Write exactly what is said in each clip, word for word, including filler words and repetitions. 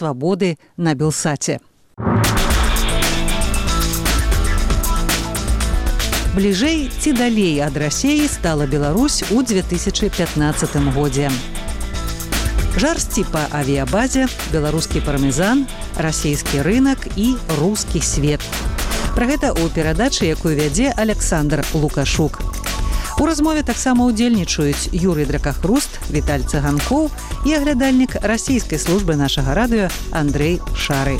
свабоды на Белсаце. Бліжэй ці далей ад Расіі стала Беларусь у две тысячи пятнадцатым годзе. Жарсці па авіябазе, беларускі пармезан, расійскі рынак і рускі свет. Пра гэта ў перадачы, якую вядзе Александр Лукашук. У размове таксама ўдзельнічаюць Юрый Дракахруст, Віталь Цыганкоў і аглядальнік расійскай службы нашага радыё Андрэй Шары.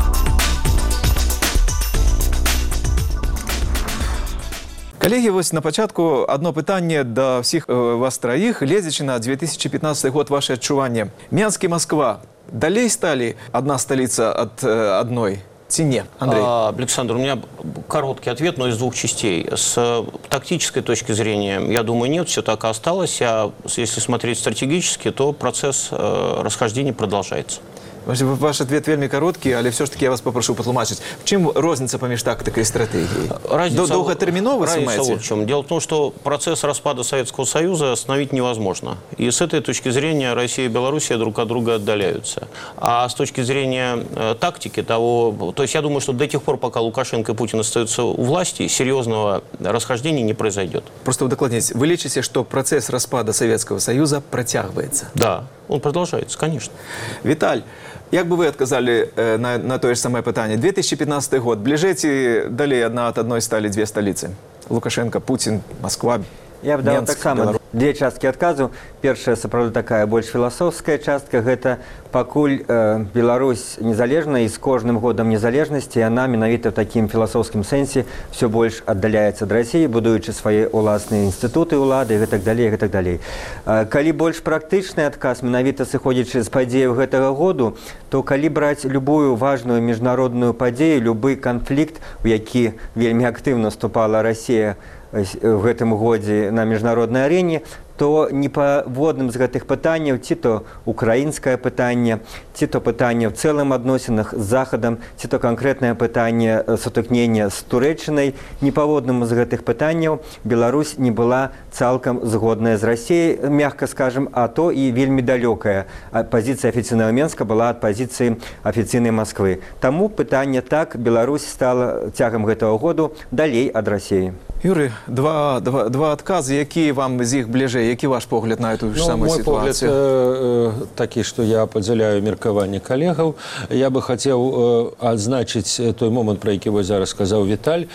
Коллеги, вось на пачатку одно пытанне да всіх вас троих, гледзячы на две тысячи пятнадцатый год, ваше адчуванне. Менск и Москва далей стали одна столица от э, одной? Ці не, Андрей? А, Александр, у меня короткий ответ, но из двух частей. С тактической точки зрения, я думаю, нет, все так и осталось. А если смотреть стратегически, то процесс э, расхождения продолжается. Ваш ответ вельмі короткі, але все ж таки я вас попрошу патлумачыць. В чым розніца паміж тактикой и стратегией? Долготерминово разница в чем? Дело в том, что процесс распада Советского Союза остановить невозможно. И с этой точки зрения Россия и Белоруссия друг от друга отдаляются. А с точки зрения э, тактики того... То есть я думаю, что до тех пор, пока Лукашенко и Путин остаются у власти, серьезного расхождения не произойдет. Просто удокладнить. Вы лечите, что процесс распада Советского Союза протягивается? Да, он продолжается, конечно. Виталь, як бы вы отказали э, на, на то же самое питание? две тысячи пятнадцатый год. Ближе ці далее одна от одной стали две столицы? Лукашенко, Путин, Москва, Я б дал Менск, так само Беларусь. две часткі адказу. Першая, сапраўды, такая больш філасофская частка. Гэта пакуль э, Беларусь незалежная, і з кожным годам незалежнасці яна менавіта в такім філасофскім сэнсе все больш аддаляецца ад Расіі, будуючы свае ўласныя інстытуты ўлады і гэтак далей, гэтак далей. Э, калі больш практычны адказ, менавіта сыходзячы з падзеяў гэтага году, то калі браць любую важную міжнародную падзею, любы канфлікт, у які вельмі актыўна вступала Расія в гэтым годзе на міжнароднай арэне, то не паводным з гэтых пытанняў, ці то украінскае пытанне, ці то пытанне ў цэлым адносінах з Захадам, ці то канкрэтнае пытанне сутыкнення з Турэччынай, не паводным з гэтых пытанняў Беларусь не была цалкам згодная з Расіяй, мягка скажем, а то і вельмі далёкая. Пазіцыя афіцыйнага Менска была ад пазіцыі афіцыйнай Масквы. Таму пытанне так, Беларусь стала цягам гэтага году далей ад Расіі. Юрий, два, два, два отказы, які вам з іх бліжэй, які ваш погляд на эту ну, самую мой ситуацию? Мой погляд э, такі, што я падзяляю меркаванне калегаў. Я бы хацеў э, адзначыць той момант, пра які вось зараз сказаў Віталь,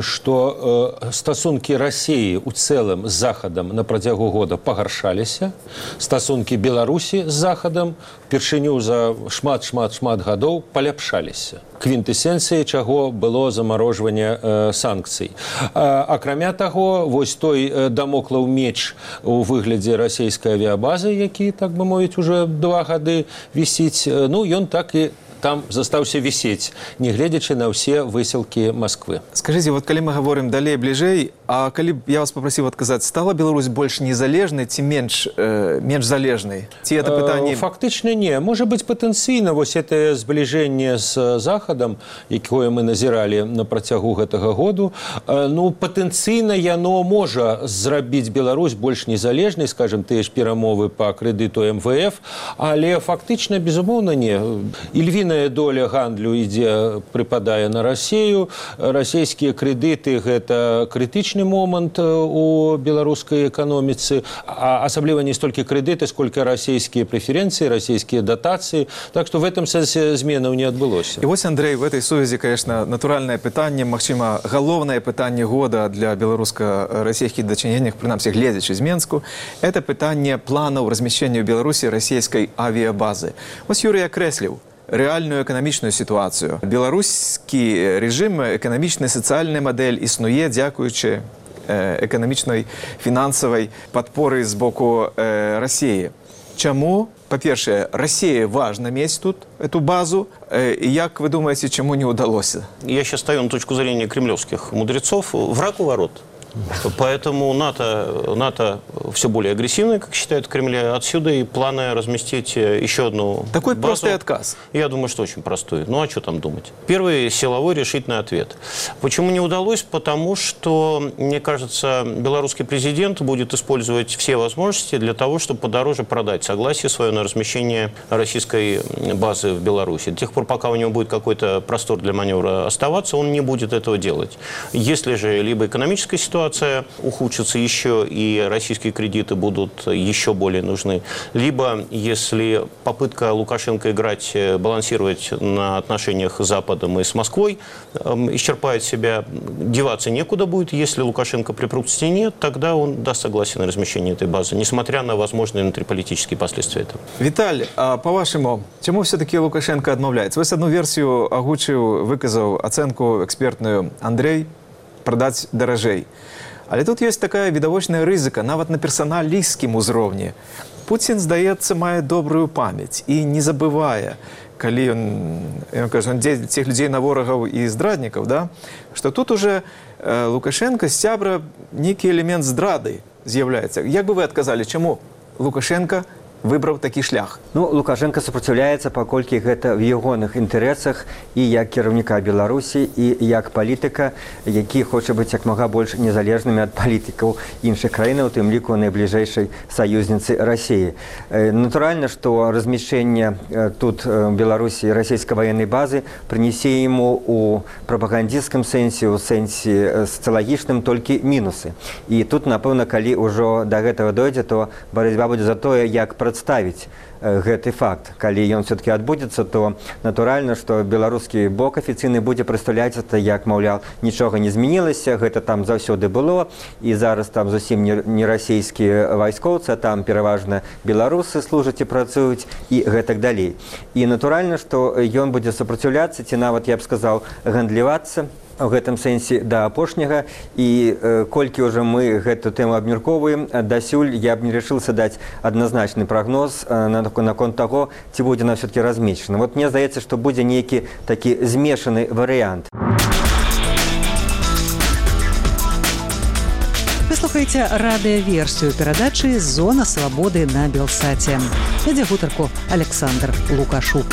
што э, стасункі Расіі ў цэлым з Захадам на працягу года пагаршаліся, стасункі Беларусі з Захадам упершыню за шмат-шмат-шмат гадоў паляпшаліся. Квінтэсенцыяй чаго было замарожванне э, санкцый. А, акрамя таго, вось той дамоклаў меч у выглядзе расійскай авіябазы, які, так бы мовіць, уже два гады вісіць, ну, ён так і там застаўся вісець, не гледзячы на ўсе высілкі Москвы. Скажите, вот калі мы говорим далей, бліжэй, а калі я вас попросил отказать, стала Беларусь больше незалежнай ці менш, э, менш залежнай? Ці это пытанне... Фактычна не. Можа быць, патэнцыйна вось это збліжэнне з Захадам, якое мы назіралі на працягу гэтага году, э, ну, патэнцыйна яно можа зрабіць Беларусь больш незалежнай, скажем, тыя ж перамовы па крэдыту эм вэ эф, але фактычна, безумоўна, не. Ільвіна доля гандлю ідзе, прыпадае на Расію. Расійскія крэдыты – гэта крытычны момант у беларускай эканоміцы, а асабліва не столькі крэдыты, сколькі расійскія прэферэнцыі, расійскія датацыі. Так што в этом сэнсе зменаў не адбылося. І вось, Андрей, в этой сувязі, конечно, натуральнае пытанне, магчыма, галоўнае пытанне года для беларуска-расійскіх дачыненняў, прынамсі, гледзячы з Менску, это пытанне планаў размяшчэння ў Беларусі расійскай авіябазы. Вось Юрий акрэсліў реальную экономічную ситуацию. Белорусский режим, экономичная социальная модель існує, дзякуючы экономичной финансовой подпоры з боку э, России. Чему? По-перше, Россия важно мець тут эту базу. Э, и як вы думаете, чему не удалось? Я сейчас ставлю на точку зрения кремлевских мудрецов. Враг у ворот. Поэтому НАТО, НАТО все более агрессивное, как считают в Кремле. Отсюда и планы разместить еще одну Такой базу. простой отказ. Я думаю, что очень простой. Ну, а что там думать? Первый силовой решительный ответ. Почему не удалось? Потому что, мне кажется, белорусский президент будет использовать все возможности для того, чтобы подороже продать согласие свое на размещение российской базы в Беларуси. До тех пор, пока у него будет какой-то простор для маневра оставаться, он не будет этого делать. Если же либо экономическая ситуация ухудшится еще, и российские кредиты будут еще более нужны, либо если попытка Лукашенко играть, балансировать на отношениях с Западом и с Москвой исчерпает себя, деваться некуда будет. Если Лукашенко припрут к стене, тогда он даст согласие на размещение этой базы, несмотря на возможные внутриполитические последствия этого. Виталь, а по-вашему, чему все-таки Лукашенко отмовляется? Вы с одну версию агучив, выказал оценку экспертную Андрей, продать дорожей. Але тут есть такая відавочная рызыка, нават на персаналістскім узроўні. Путин, здаецца, мае добрую памяць і не забывае, калі ён, ён кажа, он дзеліць цих людзей на ворагаў і здраднікаў, да? Што тут уже э, Лукашенко з сябра нейкі элемент здрады з'яўляецца. Як бы вы адказалі, чаму Лукашенко выбраў такі шлях? Ну, Лукашенко супраціўляецца, паколькі гэта в ягоных інтарэсах і як кіраўніка Беларусі, і як палітыка, які хоча быць як мага больш незалежнымі ад палітыкаў іншых краінаў, у тым ліку найбліжэйшай саюзніцы Расіі. Натуральна, што размяшчэнне тут в Беларусі расійскай ваеннай базы прынесе яму у прапагандысцкім сэнсе, у сэнсе сацыялагічным толькі мінусы. І тут, напэўна, калі ўжо да гэтага дойдзе, то барацьба будзе за тое, як прадставіць гэты факт. Калі ён все-таки адбудзецца, то натуральна, што беларускі бок афіцыйны будзе прадстаўляць это як, маўляў, нічога не змянілася, гэта там заўсёды было, і зараз там зусім не расійскія вайскоўцы, а там пераважна беларусы служаць і працуюць, і гэтак далей. І натуральна, што ён будзе супраціўляцца, ці нават, я б сказаў, гандлівацца в гэтым сэнсе да апошняга, і э, колькі ўжо мы гэту тэму абмяркоўваем, дасюль я б не решился даць адназначны прагноз э, наконт таго, ці будзе она все-таки размешчана. Вот мне здаецца, што будзе нейкі такі змешаны варыянт. Вы слухаеце радыёверсію перадачы «Зона свабоды» на Белсаце. Вядзе гутарку Александр Лукашук.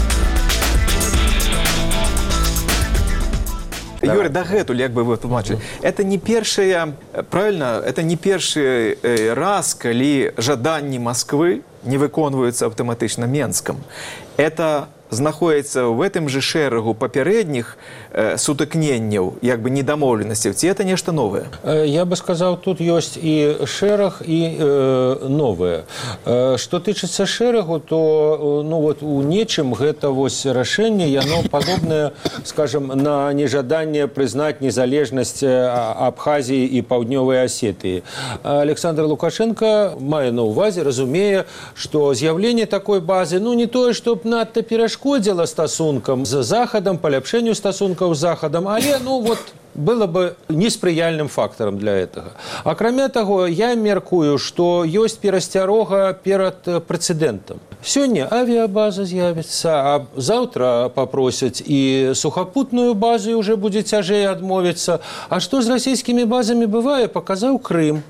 Юрий, дагэтуль, як бы вы тлумачылі, это не першая, правильно, это не першы раз, калі жаданні Москвы не выконваюцца аўтаматычна Менскам. Это знаходіцца в гэтым же шэрагу папярэдніх э, сутыкненняў, як бы недамоўленасцяў, ці это нешта новае? Я бы сказал, тут ёсць і шэраг, і э, новае. Э, што тычыцца шэрагу, то ну, вот, у нечым гэта вось рашэнне, яно падобнае, скажем, на нежаданне прызнаць незалежнасць Абхазіі і Паўднёвай Асетыі. Александр Лукашенко мае на ўвазе, разумее, што з'яўленне такой базы, ну не тое, што надта перашкодзіла стасункам з Захадам, паляпшэнню стасункаў з Захадам, але, ну, вот, было бы неспрыяльным фактарам для этого. Акрамя таго, я меркую, што ёсць перасцярога перад прэцэдэнтам. Сёння авіябаза з'явіцца, а заўтра папросяць і сухапутную базу, і ўжо будзе цяжэй адмовіцца. А што з расійскімі базамі бывае, паказаў Крым.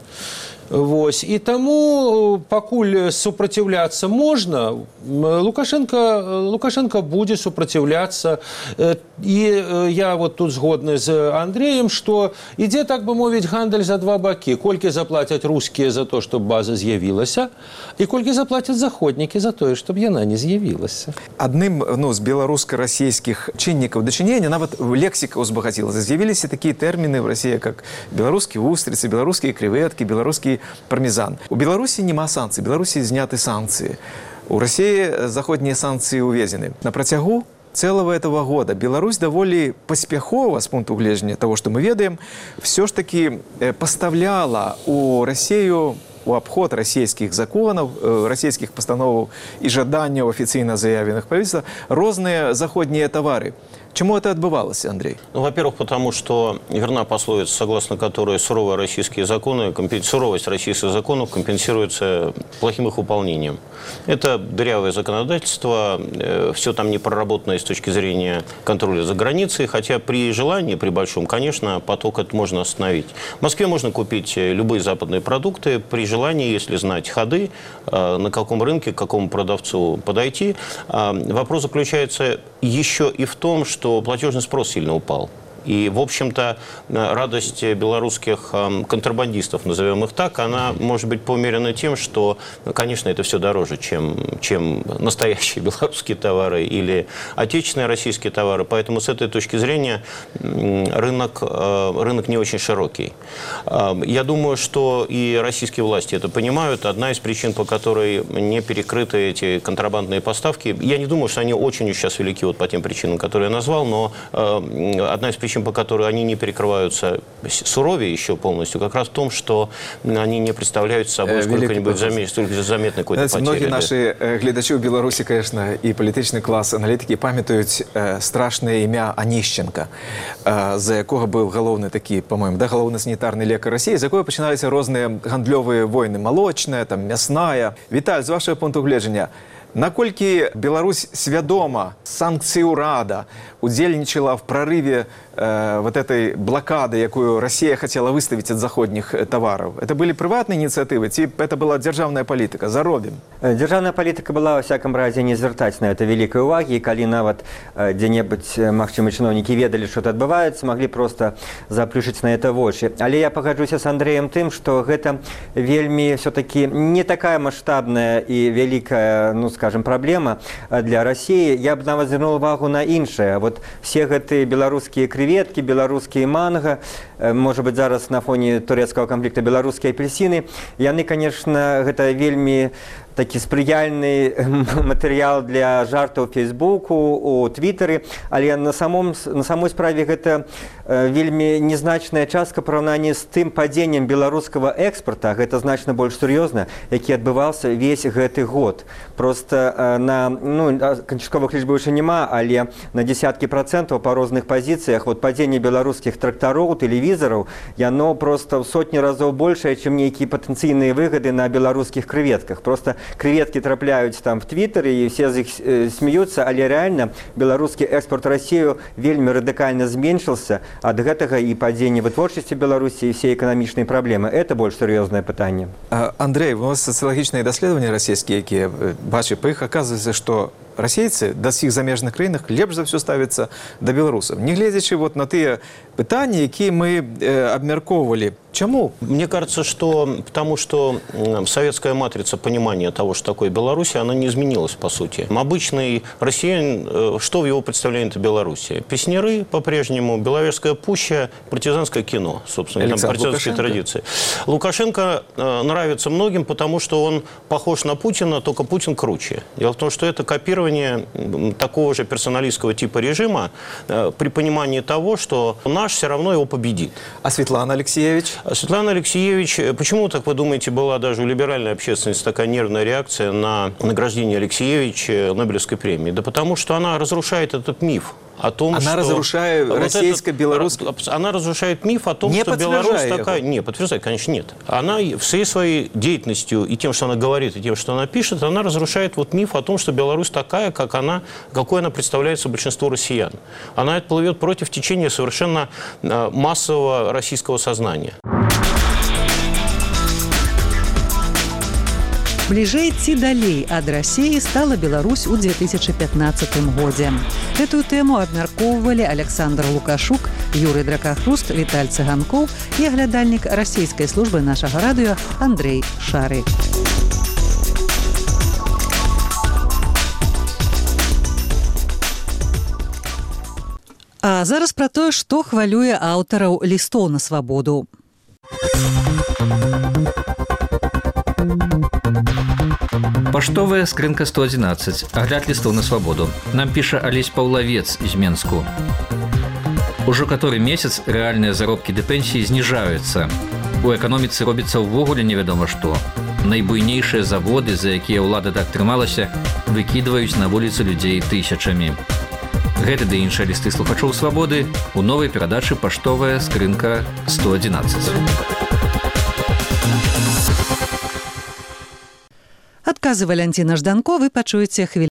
Вось. І таму, пакуль супраціўляцца можна, Лукашенко, Лукашенко будзе супраціўляцца. І я вот тут згодны з Андреем, што ідзе, так бы мовіць, гандаль за два бакі. Колькі заплацяць рускія за то, чтобы база з'явілася, і колькі заплацяць заходнікі за тое, чтобы яна не з'явілася. Адным, ну, з беларуска-расійскіх чыннікаў дачынення нават лексіка ўзбагацілася. З'явіліся такія тэрміны в России, как беларускія устрицы, беларускія креветки, беларускі пармезан. У Беларусі няма санкцый, Беларусі зняты санкции. У России заходние санкции увезены. На працягу целого этого года Беларусь довольно паспяхова, с пункту гледжання того, что мы ведаем, все ж таки поставляла у Россию у обход российских законов, российских постановок и жаданняў официально заявленных правительства разные заходние товары. Чему это отбывалось, Андрей? Ну, во-первых, потому что верна пословица, согласно которой суровые российские законы, суровость российских законов компенсируется плохим их выполнением. Это дырявое законодательство, все там не проработано с точки зрения контроля за границей, хотя при желании, при большом, конечно, поток это можно остановить. В Москве можно купить любые западные продукты, при желании, если знать ходы, на каком рынке, к какому продавцу подойти. Вопрос заключается еще и в том, что что платежный спрос сильно упал. И, в общем-то, радость белорусских контрабандистов, назовем их так, она может быть поумерена тем, что, конечно, это все дороже, чем, чем настоящие белорусские товары или отечественные российские товары. Поэтому с этой точки зрения рынок, рынок не очень широкий. Я думаю, что и российские власти это понимают. Одна из причин, по которой не перекрыты эти контрабандные поставки, я не думаю, что они очень сейчас велики вот по тем причинам, которые я назвал, но одна из причин, по которой они не перекрываются суровее еще полностью, как раз в том, что они не представляют собой сколько-нибудь заметной какой-то потери. Многие наши глядачи в Беларуси, конечно, и политичный класс, аналитики памятуют страшное имя Онищенко, за якого был галоўны такі, по-моему, да, галоўны санітарны лекар России, за якого починалися розныя гандлёвыя войны, молочная, там, мясная. Віталь, з вашего пункту гледжання, наколькі Беларусь свядома санкцій урада удзельнічала в прорыве э, вот этой блокады, якую Россия хотела выставить от заходних товаров? Это были приватные инициативы, ці это была державная политика? Заробим. Державная политика была, во всяком разе, не звертаць на это великой уваги, и калі нават дзе-небудзь, магчыма, чыноўнікі ведалі, что это адбываецца, могли просто заплюшыць на это вочы. Але я пагаджуся с Андреем тым, что гэта вельмі все-таки не такая масштабная и великая, ну, скажем, проблема для России. Я бы нават звярнуў увагу на іншае. Вот все гэтыя беларускія креветки, беларускія манго, может быть, зараз на фоне турецкого конфликта беларускія апельсины, яны, конечно, гэта вельмі такі спрыяльны матэрыял для жартаў у Фейсбуку, у Твиттері, але на, самом, на самой справе гэта вельмі незначная частка параўнання з тым падзеннем беларускага экспорта, гэта значна больш сур'ёзна, які адбываўся весь гэты год. Просто на, ну, канчатковых лічбаў яшчэ няма, але на десяткі процентаў па розных пазіцыях вот падзенне беларускіх трактароў, тэлевізараў, яно просто ў сотні разоў большае, чым нейкія патэнцыйныя выгады на беларускіх крэветках. Просто креветки трапляюць там в Твиттере, и все з іх э, смеются, але реально беларускі экспорт Россию вельмі радыкальна зменшился ад гэтага и падзення вытворчасці Беларусі и все экономічныя проблемы. Это больш сур'ёзнае пытанне. А, Андрей, у вас социологічныя даследаванні расійскія, якія бачу, по іх оказывается, что расейцы да сіх замежных краінах лепш за все ставяцца да беларусаў, не гледзячы вот на тыя пытанні, якія мы э, абмяркоўвалі. Чему? Мне кажется, что потому что советская матрица понимания того, что такое Беларусь, она не изменилась по сути. Обычный россиянин, что в его представлении это Белоруссия? Песняры по-прежнему, Беловежская пуща, партизанское кино, собственно, там партизанские традиции. Лукашенко э, нравится многим, потому что он похож на Путина, только Путин круче. Дело в том, что это копирование такого же персоналистского типа режима э, при понимании того, что наш все равно его победит. А Светлана Алексеевич? Светлана Алексеевич, почему, так вы думаете, была даже у либеральной общественности такая нервная реакция на награждение Алексеевича Нобелевской премией? Да потому что она разрушает этот миф о том, она что... разрушает вот российско-белорусский... Она разрушает миф о том, не что Беларусь его. такая... Не, подтверждает, конечно, нет. Она всей своей деятельностью и тем, что она говорит, и тем, что она пишет, она разрушает вот миф о том, что Беларусь такая, как она, какой она представляется большинству россиян. Она это плывет против течения совершенно массового российского сознания. Бліжэй ці далей ад Расіі стала Беларусь у две тысячи пятнадцатым годзе. Гэтую тэму абмяркоўвалі Александр Лукашук, Юрый Дракахруст, Віталь Цыганкоў і аглядальнік расійскай службы нашага радыё Андрей Шары. А зараз пра тое, што хвалюе аўтараў лістоў на свабоду. Паштовая скрынка сто одиннадцать. Агляд листов на свободу. Нам піша Алесь Паўлавец из Менску. Ужо который месяц рэальныя заробкі ды пенсіі зніжаюцца. У эканоміцы робіцца ўвогуле невядома што. Найбуйнейшыя заводы, за якія ўлада так трымалася, выкідваюць на вуліцы людзей тысячамі. Гэта ды іншыя лісты слухачоў «Свабоды» у новай перадачы «Паштовая скрынка сто адзінаццаць». Адказы Валянціна Жданко вы пачуеце хвілі